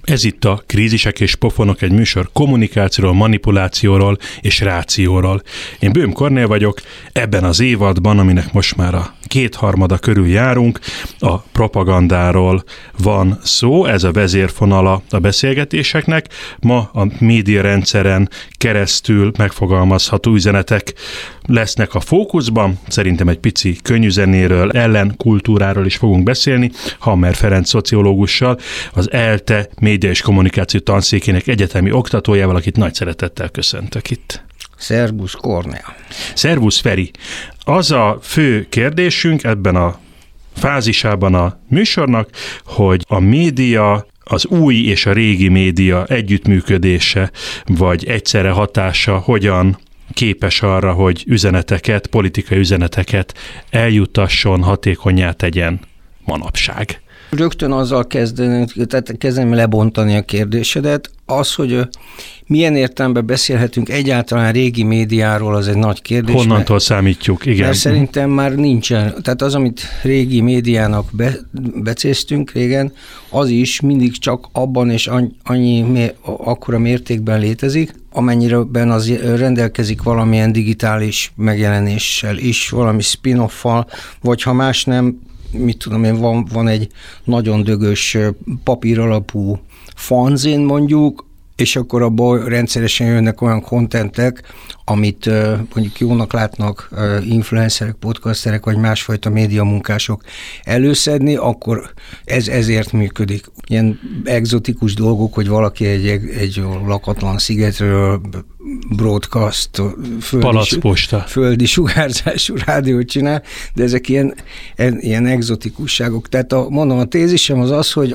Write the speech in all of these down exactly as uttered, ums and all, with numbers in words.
Ez itt a Krízisek és pofonok, egy műsor kommunikációról, manipulációról és rációról. Én Böhm Kornél vagyok, ebben az évadban, aminek most már a kétharmada körül járunk, a propagandáról van szó, ez a vezérfonala a beszélgetéseknek. Ma a médiarendszeren keresztül megfogalmazható üzenetek lesznek a fókuszban. Szerintem egy pici könnyűzenéről, ellenkultúráról is fogunk beszélni, Hammer Ferenc szociológussal, az ELTE média és kommunikáció tanszékének egyetemi oktatójával, akit nagy szeretettel köszöntök itt. Szervusz Kornél. Szervusz Feri. Az a fő kérdésünk ebben a fázisában a műsornak, hogy a média, az új és a régi média együttműködése, vagy egyszerre hatása hogyan képes arra, hogy üzeneteket, politikai üzeneteket eljutasson, hatékonnyá tegyen manapság. Rögtön azzal kezdeni, tehát kezdem lebontani a kérdésedet. Az, hogy milyen értelemben beszélhetünk egyáltalán régi médiáról, az egy nagy kérdés. Honnantól mert, számítjuk, igen. Mert szerintem már nincsen. Tehát az, amit régi médiának be, becéztünk régen, az is mindig csak abban és annyi akkora mértékben létezik, amennyire az rendelkezik valamilyen digitális megjelenéssel is, valami spin-off-val, vagy ha más nem, mit tudom én, van, van egy nagyon dögös papír alapú fanzin mondjuk, és akkor abból rendszeresen jönnek olyan kontentek, amit mondjuk jónak látnak influencerek, podcasterek, vagy másfajta médiamunkások előszedni, akkor ez ezért működik. Ilyen egzotikus dolgok, hogy valaki egy, egy lakatlan szigetről broadcast, földi, földi sugárzású rádiót csinál, de ezek ilyen, ilyen egzotikusságok. Tehát a, mondom, a tézisem az az, hogy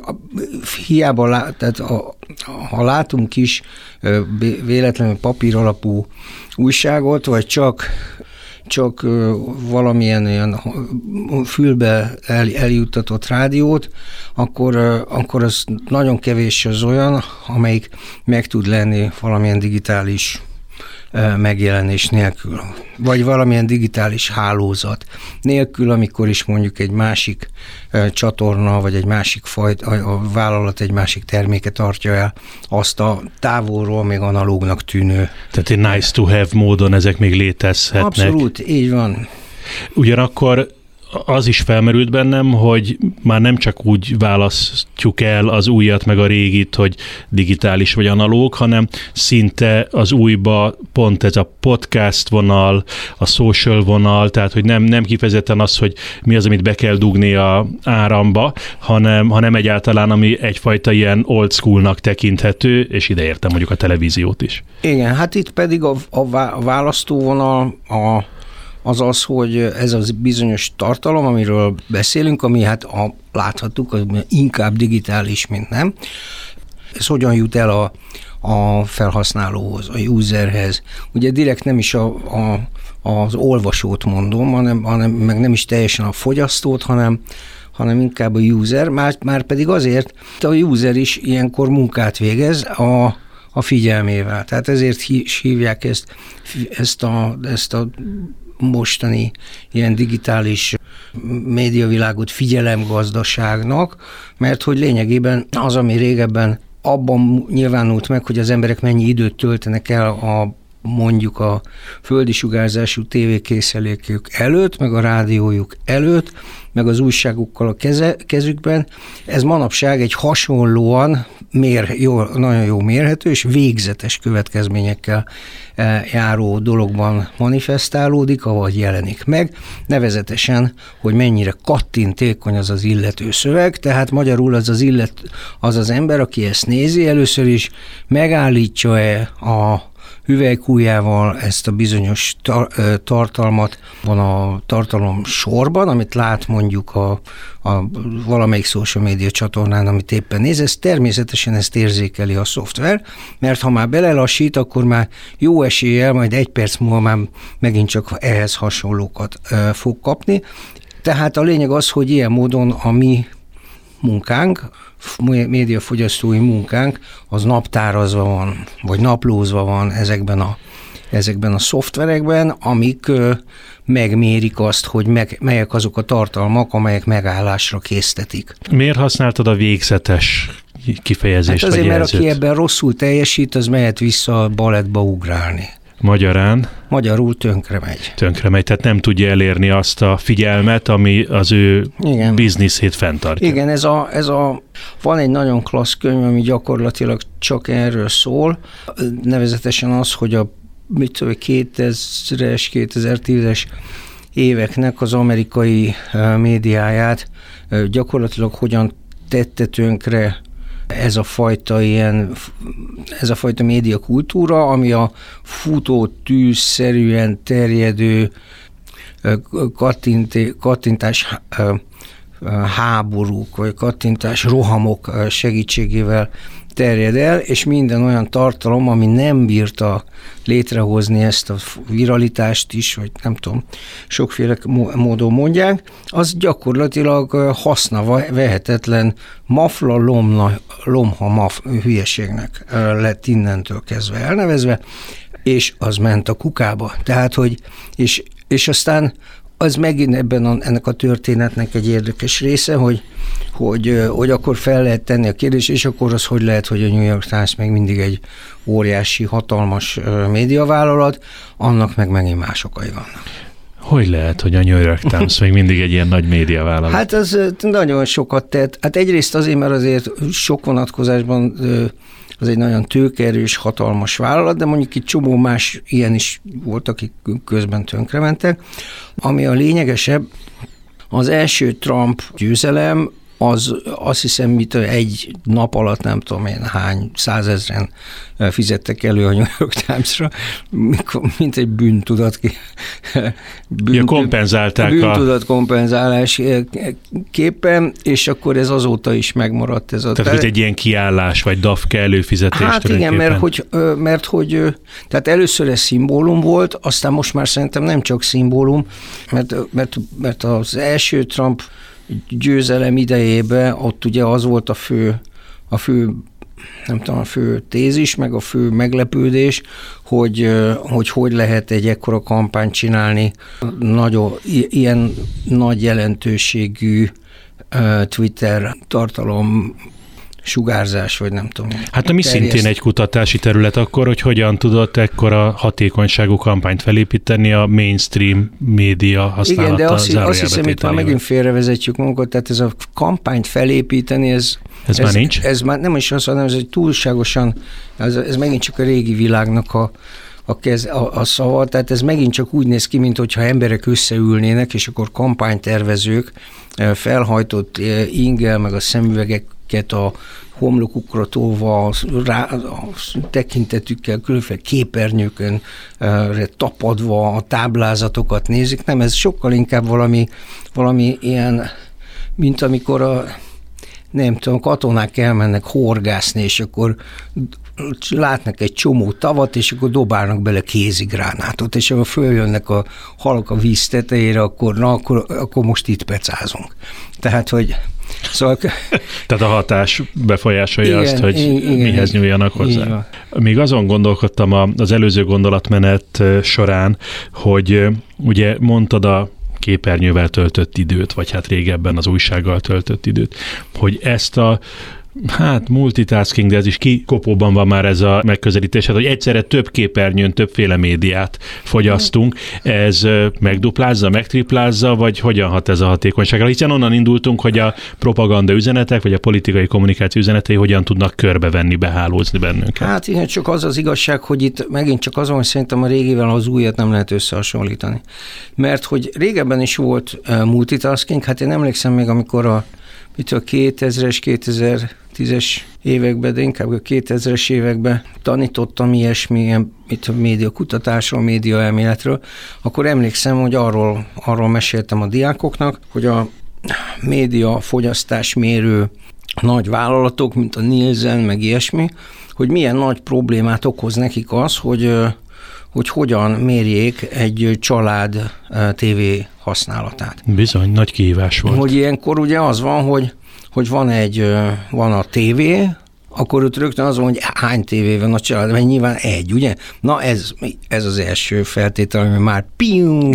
hiába, lá, tehát a, ha látunk is véletlenül papír alapú újságot, vagy csak, csak valamilyen olyan fülbe el, eljuttatott rádiót, akkor, akkor az nagyon kevés az olyan, amelyik meg tud lenni valamilyen digitális megjelenés nélkül, vagy valamilyen digitális hálózat nélkül, amikor is mondjuk egy másik csatorna, vagy egy másik fajta, a vállalat egy másik terméket tartja el, azt a távolról még analógnak tűnő. Tehát egy nice to have módon ezek még létezhetnek. Abszolút, így van. Ugyanakkor az is felmerült bennem, hogy már nem csak úgy választjuk el az újat meg a régit, hogy digitális vagy analóg, hanem szinte az újba pont ez a podcast vonal, a social vonal, tehát hogy nem, nem kifejezetten az, hogy mi az, amit be kell dugni a áramba, hanem, hanem egyáltalán, ami egyfajta ilyen old schoolnak tekinthető, és ide értem mondjuk a televíziót is. Igen, hát itt pedig a, a választóvonal a az az, hogy ez az bizonyos tartalom, amiről beszélünk, ami hát a, láthattuk, az inkább digitális, mint nem. Ez hogyan jut el a, a felhasználóhoz, a userhez. Ugye direkt nem is a, a, az olvasót mondom, hanem, hanem meg nem is teljesen a fogyasztót, hanem, hanem inkább a user, már, már pedig azért a user is ilyenkor munkát végez a, a figyelmével. Tehát ezért hívják ezt, ezt a, ezt a mostani ilyen digitális médiavilágot figyelemgazdaságnak, mert hogy lényegében az, ami régebben abban nyilvánult meg, hogy az emberek mennyi időt töltenek el a mondjuk a földi sugárzású tévékészülékük előtt, meg a rádiójuk előtt, meg az újságukkal a keze, kezükben. Ez manapság egy hasonlóan mér, jó, nagyon jó mérhető és végzetes következményekkel járó dologban manifestálódik, avagy jelenik meg. Nevezetesen, hogy mennyire kattintékony az az illető szöveg, tehát magyarul az az illet, az az ember, aki ezt nézi, először is megállítja-e a hüvelykújjával ezt a bizonyos tar- tartalmat van a tartalom sorban, amit lát mondjuk a, a valamelyik social media csatornán, amit éppen néz, ez természetesen ezt érzékeli a szoftver, mert ha már belelassít, akkor már jó eséllyel, majd egy perc múlva már megint csak ehhez hasonlókat e, fog kapni. Tehát a lényeg az, hogy ilyen módon a mi munkánk, médiafogyasztói munkánk, az naptárazva van, vagy naplózva van ezekben a, ezekben a szoftverekben, amik ö, megmérik azt, hogy meg, melyek azok a tartalmak, amelyek megállásra késztetik. Miért használtad a végzetes kifejezést hát azért, vagy jelzőt. Mert aki ebben rosszul teljesít, az mehet vissza a balettba ugrálni. Magyarán? Magyarul tönkre megy. Tönkre megy, tehát nem tudja elérni azt a figyelmet, ami az ő Igen. bizniszét fenntartja. Igen, ez a, ez a, van egy nagyon klassz könyv, ami gyakorlatilag csak erről szól, nevezetesen az, hogy a mit tudom, kétezres, kétezer-tízes éveknek az amerikai médiáját gyakorlatilag hogyan tette tönkre ez a fajta ilyen, ez a fajta médiakultúra, ami a futó tűzszerűen terjedő kattint, kattintás háborúk, vagy kattintás rohamok segítségével terjed el, és minden olyan tartalom, ami nem bírta létrehozni ezt a viralitást is, vagy nem tudom, sokféle módon mondják, az gyakorlatilag haszna vehetetlen mafla, lomna, lomha maf hülyeségnek lett innentől kezdve elnevezve, és az ment a kukába. Tehát, hogy, és, és aztán az megint ebben a, ennek a történetnek egy érdekes része, hogy, hogy, hogy akkor fel lehet tenni a kérdést, és akkor az hogy lehet, hogy a New York Times még mindig egy óriási, hatalmas médiavállalat, annak meg megint más okai vannak. Hogy lehet, hogy a New York Times még mindig egy ilyen nagy médiavállalat? Hát az nagyon sokat tett. Hát egyrészt azért, mert azért sok vonatkozásban az egy nagyon tőkeerős, hatalmas vállalat, de mondjuk itt csomó más ilyen is volt, akik közben tönkrementek. Ami a lényegesebb, az első Trump győzelem, az azt hiszem, mit egy nap alatt nem tudom én hány százezren fizettek elő a New York Times-ra, mint egy bűntudat. Bűn, ja, kompenzálták bűntudat kompenzálás képen, és akkor ez azóta is megmaradt. Ez a tehát ez egy ilyen kiállás, vagy dafka előfizetés. Hát igen, mert hogy, mert hogy tehát először ez szimbólum volt, aztán most már szerintem nem csak szimbólum, mert, mert, mert az első Trump győzelem idejében ott ugye az volt a fő, a fő, nem tudom, a fő tézis, meg a fő meglepődés, hogy hogy, hogy lehet egy ekkora kampányt csinálni, nagyon, ilyen nagy jelentőségű Twitter tartalom sugárzás, vagy nem tudom. Hát ami terjeszt. Szintén egy kutatási terület akkor, hogy hogyan tudott ekkora hatékonyságú kampányt felépíteni a mainstream média használattal. Igen, de azt, azt hiszem, itt már megint félrevezetjük magunkat, tehát ez a kampányt felépíteni, ez, ez, ez már nincs? Ez már nem is az, hanem ez egy túlságosan, ez, ez megint csak a régi világnak a A, kez, a, a szava, tehát ez megint csak úgy néz ki, mintha emberek összeülnének, és akkor kampánytervezők felhajtott ingel, meg a szemüvegeket a homlokukra tolva, rá, a tekintetükkel különféle képernyőkön tapadva a táblázatokat nézik. Nem, ez sokkal inkább valami, valami ilyen, mint amikor a nem tudom, katonák elmennek horgászni, és akkor látnak egy csomó tavat, és akkor dobálnak bele kézigránátot, és akkor följönnek a halak a víz tetejére, akkor, na, akkor, akkor most itt pecázunk. Tehát, hogy szóval... Tehát a hatás befolyásolja igen, azt, hogy igen, mihez nyúljanak hozzá. Igen. Még azon gondolkodtam az előző gondolatmenet során, hogy ugye mondtad a képernyővel töltött időt, vagy hát régebben az újsággal töltött időt, hogy ezt a hát multitasking, de ez is kikopóban van már ez a megközelítés, hát, hogy egyszerre több képernyőn, többféle médiát fogyasztunk, ez megduplázza, megtriplázza, vagy hogyan hat ez a hatékonyságra? Hiszen onnan indultunk, hogy a propaganda üzenetek, vagy a politikai kommunikáció üzenetei hogyan tudnak körbevenni, behálózni bennünket. Hát igen, csak az az igazság, hogy itt megint csak azon, hogy szerintem a régivel az újat nem lehet összehasonlítani. Mert hogy régebben is volt multitasking, hát én emlékszem még, amikor a itt a kétezres, kétezer-tízes években, de inkább a kétezres években tanítottam ilyesmi, itt a médiakutatásról, médiaelméletről, akkor emlékszem, hogy arról, arról meséltem a diákoknak, hogy a média fogyasztás mérő nagy vállalatok, mint a Nielsen, meg ilyesmi, hogy milyen nagy problémát okoz nekik az, hogy hogy hogyan mérjék egy család tévé használatát. Bizony, nagy kihívás volt. Hogy ilyenkor ugye az van, hogy, hogy van egy, van a tévé, akkor ott rögtön az van, hogy hány tévé van a család, mert nyilván egy, ugye? Na ez, ez az első feltétel, ami már piu,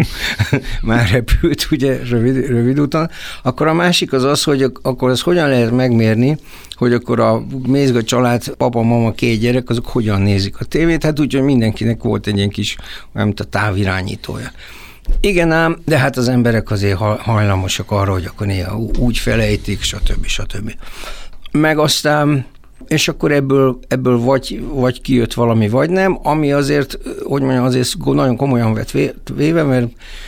már repült, ugye, rövid, rövid után. Akkor a másik az az, hogy akkor ez hogyan lehet megmérni, hogy akkor a Mézga család, papa, mama, két gyerek, azok hogyan nézik a tévét, hát úgy, hogy mindenkinek volt egy ilyen kis, olyan, mint a távirányítója. Igen ám, de hát az emberek azért hajlamosak arra, hogy akkor néha úgy felejtik, stb. stb. Meg aztán, és akkor ebből, ebből vagy, vagy kijött valami, vagy nem, ami azért, hogy mondjam, azért nagyon komolyan vett véve, mert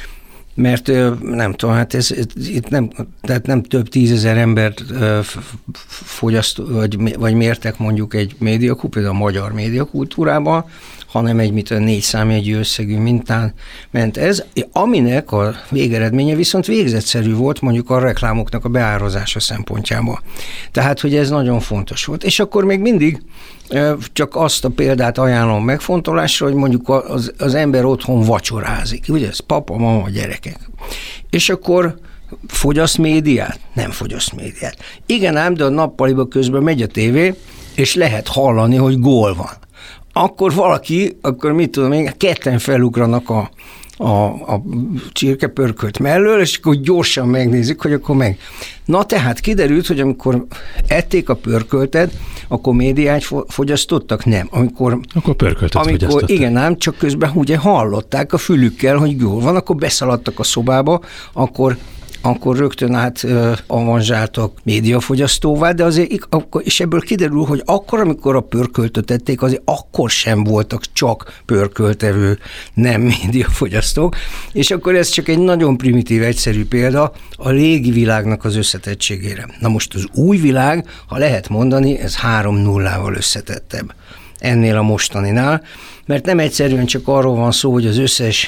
mert nem tudom, hát ez itt nem, tehát nem több tízezer embert fogyaszt, vagy, vagy mértek mondjuk egy médiakultúrában, például a magyar médiakultúrában, hanem egy mit, négy számjegyű összegű mintán ment ez, aminek a végeredménye viszont végzetszerű volt mondjuk a reklámoknak a beárazása szempontjából. Tehát, hogy ez nagyon fontos volt. És akkor még mindig csak azt a példát ajánlom megfontolásra, hogy mondjuk az, az ember otthon vacsorázik, ugye ez papa, mama, gyerekek. És akkor fogyaszt médiát? Nem fogyaszt médiát. Igen ám, de a nappaliba közben megy a tévé, és lehet hallani, hogy gól van. Akkor valaki, akkor mit tudom én, ketten felugranak a, a, a csirkepörkölt mellől, és akkor gyorsan megnézik, hogy akkor meg. Na tehát kiderült, hogy amikor ették a pörköltet, akkor médiát fogyasztottak? Nem. Amikor, akkor pörköltet amikor, fogyasztottak. Igen ám, csak közben ugye hallották a fülükkel, hogy jól van, akkor beszaladtak a szobába, akkor akkor rögtön át avanzsáltak médiafogyasztóvá, de azért, és ebből kiderül, hogy akkor, amikor a pörköltöt ették, azért akkor sem voltak csak pörköltevő, nem médiafogyasztók, és akkor ez csak egy nagyon primitív, egyszerű példa a régi világnak az összetettségére. Na most az új világ, ha lehet mondani, ez három nullával összetettebb ennél a mostaninál, mert nem egyszerűen csak arról van szó, hogy az összes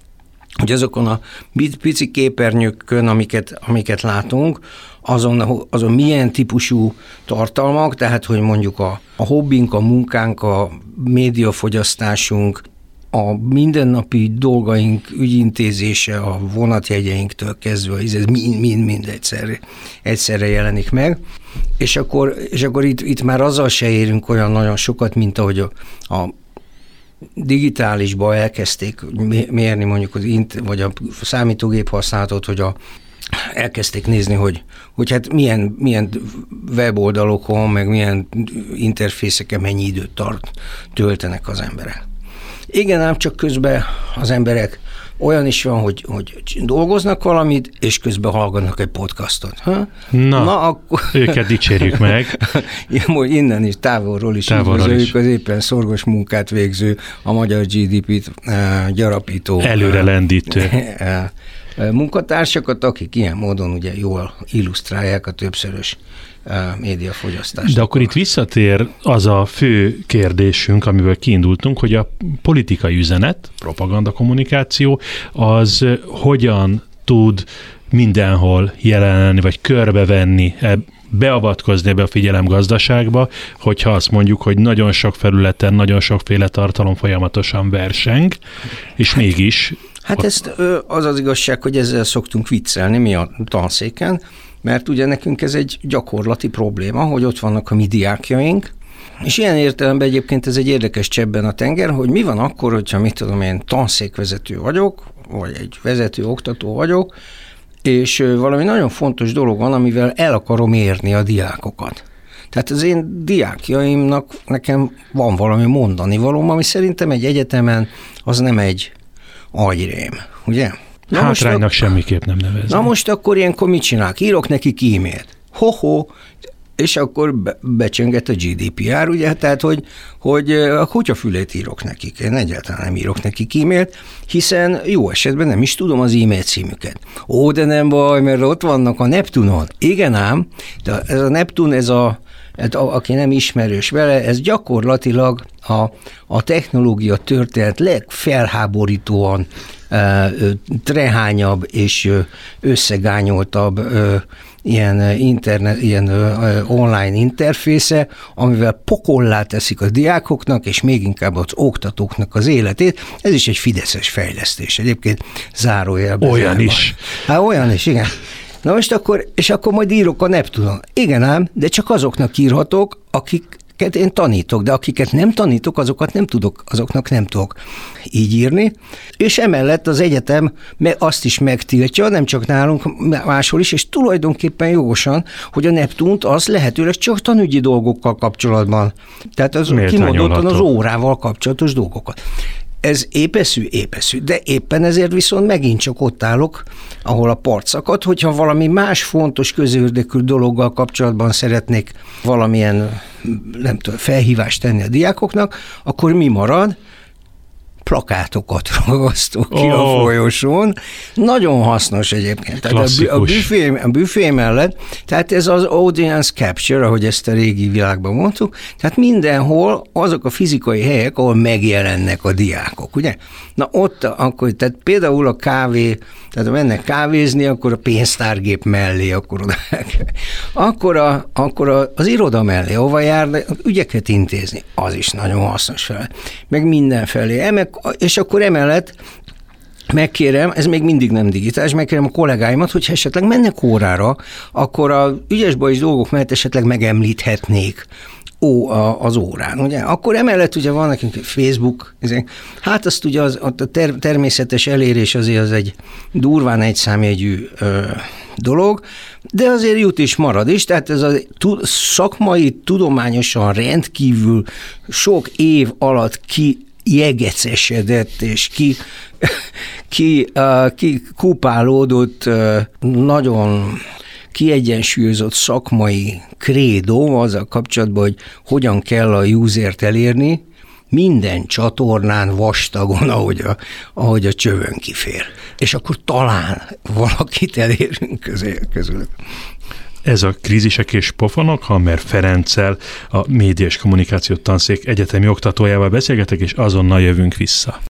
hogy azokon a pici képernyőkön, amiket, amiket látunk, azon, azon milyen típusú tartalmak, tehát hogy mondjuk a, a hobbink, a munkánk, a médiafogyasztásunk, a mindennapi dolgaink ügyintézése, a vonatjegyeinktől kezdve, ez mind-mind egyszerre, egyszerre jelenik meg. És akkor, és akkor itt, itt már azzal se érünk olyan nagyon sokat, mint ahogy a, a digitálisba elkezdték mérni mondjuk az int, vagy a számítógép használatot, hogy a, elkezdték nézni, hogy, hogy hát milyen, milyen weboldalokon, meg milyen interfészeken mennyi időt tart, töltenek az emberek. Igen, ám csak közben az emberek olyan is van, hogy, hogy dolgoznak valamit, és közben hallgatnak egy podcastot. Ha? Na, Na akkor... őket dicsérjük meg. Innen is, távolról is üdvözöljük az éppen szorgos munkát végző, a magyar gé dé pét uh, gyarapító. Előre lendítő. Uh, munkatársakat, akik ilyen módon ugye jól illusztrálják a többszörös uh, médiafogyasztást. De akkor itt visszatér az a fő kérdésünk, amiből kiindultunk, hogy a politikai üzenet, propaganda kommunikáció, az hogyan tud mindenhol jelenni, vagy körbevenni, beavatkozni ebbe a figyelemgazdaságba, hogyha azt mondjuk, hogy nagyon sok felületen, nagyon sokféle tartalom folyamatosan verseng, és hát, mégis... Hát ezt az az igazság, hogy ezzel szoktunk viccelni mi a tanszéken, mert ugye nekünk ez egy gyakorlati probléma, hogy ott vannak a mi diákjaink, és ilyen értelemben egyébként ez egy érdekes csebben a tenger, hogy mi van akkor, hogyha mit tudom én tanszékvezető vagyok, vagy egy vezető oktató vagyok, és valami nagyon fontos dolog van, amivel el akarom érni a diákokat. Tehát az én diákjaimnak nekem van valami mondani valóm, ami szerintem egy egyetemen az nem egy agyrém, ugye? Na hátránynak most, semmiképp nem nevezni. Na most akkor ilyenkor mit csinálok? Írok nekik e-mailt. Ho-ho, és akkor be, becsönget a gé dé pé er, ugye, tehát, hogy, hogy a kutyafülét írok nekik. Én egyáltalán nem írok nekik e-mailt, hiszen jó esetben nem is tudom az e-mail címüket. Ó, de nem baj, mert ott vannak a Neptunon. Igen ám, de ez a Neptun, ez a, ez a aki nem ismerős vele, ez gyakorlatilag a, a technológia történet legfelháborítóan trehányabb és összegányoltabb ilyen, internet, ilyen online interfésze, amivel pokollá teszik a diákoknak, és még inkább az oktatóknak az életét. Ez is egy fideszes fejlesztés. Egyébként zárójelben. Olyan zárva. is. Hát olyan is, igen. Na most akkor, és akkor majd írok a Neptunon. Igen ám, de csak azoknak írhatok, akik akiket én tanítok, de akiket nem tanítok, azokat nem tudok, azoknak nem tudok így írni. És emellett az egyetem azt is megtiltja, nem csak nálunk, máshol is, és tulajdonképpen jogosan, hogy a Neptunt az lehetőleg csak tanügyi dolgokkal kapcsolatban. Tehát az kimondottan az órával kapcsolatos dolgokat. Ez épeszű, épeszű, de éppen ezért viszont megint csak ott állok, ahol a part szakad, hogyha valami más fontos közérdekű dologgal kapcsolatban szeretnék valamilyen, nem tudom, felhívást tenni a diákoknak, akkor mi marad? Plakátokat ragasztok ki oh. a folyosón. Nagyon hasznos egyébként. Tehát a büfé, a büfé mellett, tehát ez az audience capture, ahogy ezt a régi világban mondtuk, tehát mindenhol azok a fizikai helyek, ahol megjelennek a diákok, ugye? Na ott, akkor, tehát például a kávé, tehát ha mennek kávézni, akkor a pénztárgép mellé, akkor oda akkor, a, akkor a, az iroda mellé, ahova jár, ügyeket intézni, az is nagyon hasznos fel. Meg mindenfelé. Emek, és akkor emellett megkérem, ez még mindig nem digitális, megkérem a kollégáimat, hogyha esetleg mennek órára, akkor a ügyesbajos dolgok mellett esetleg megemlíthetnék ó, a, az órán, ugye? Akkor emellett ugye van nekünk Facebook, hát azt ugye az, a ter, természetes elérés azért az egy durván egyszámjegyű ö, dolog, de azért jut is marad is, tehát ez a tud, szakmai, tudományosan rendkívül sok év alatt ki jegecesedett és ki, ki, uh, ki kupálódott, uh, nagyon kiegyensúlyozott szakmai krédó azzal kapcsolatban, hogy hogyan kell a usert elérni, minden csatornán vastagon, ahogy a, ahogy a csövön kifér. És akkor talán valakit elérünk közülük. Ez a Krízisek és pofonok, Hammer Ferenccel, a Média és Kommunikáció Tanszék egyetemi oktatójával beszélgetek, és azonnal jövünk vissza.